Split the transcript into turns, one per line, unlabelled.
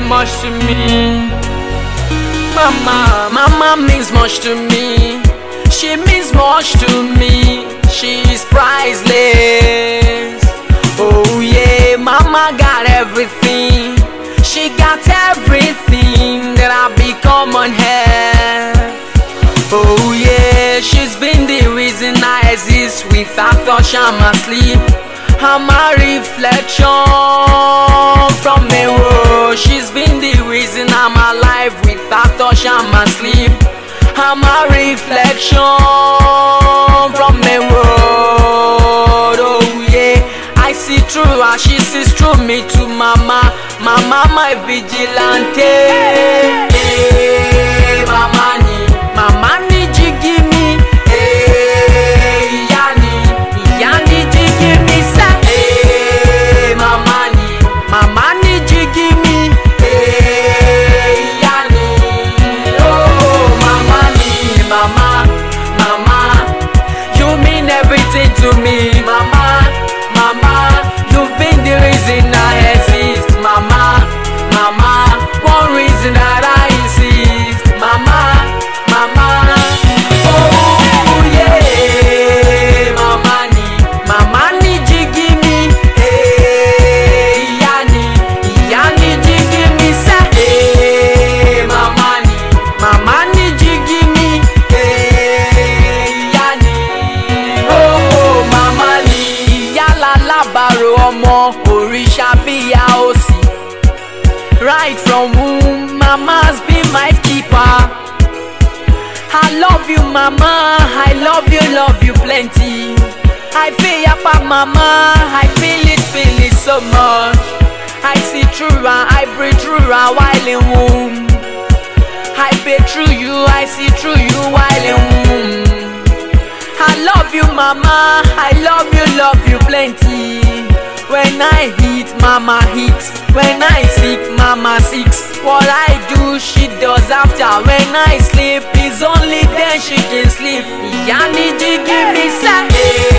much to me. Mama means much to me. She means much to me. She's priceless. Oh yeah, mama got everything. She got everything that I become on her. Oh yeah, she's been the reason I exist. Without touch I'm asleep. I'm a reflection from the world. She's been the reason I'm alive. Without touch I'm asleep. I'm a reflection from the world. Oh yeah, I see through her, she sees through me to mama. Mama my vigilante. Hey, mama ni jigi mi. Hey, yani jigi mi sa. Hey, mama ni jigi mi. Hey, yani. Oh, mama, you mean everything to me, mama. You've been the reason I exist, mama. One reason that I insist, mama. Oh yeah, mama ni jigi mi. Hey, yani jigi mi sa. Hey, mama ni jigi mi. Hey, yani. Oh, mama ni yala labaro ọmọ òrìṣà bíyà òsì. Right from womb, mama's been my keeper. I love you, mama. I love you plenty. I feel ya pa mama. I feel it so much. I see through her, I breathe through her while in womb. I pay through you, I see through you while in womb. I love you, mama. I love you plenty. When I eat, mama eats. When I sick, mama sick. What I do, she does after. When I sleep, it's only then she can sleep. Yani jigi mi sa.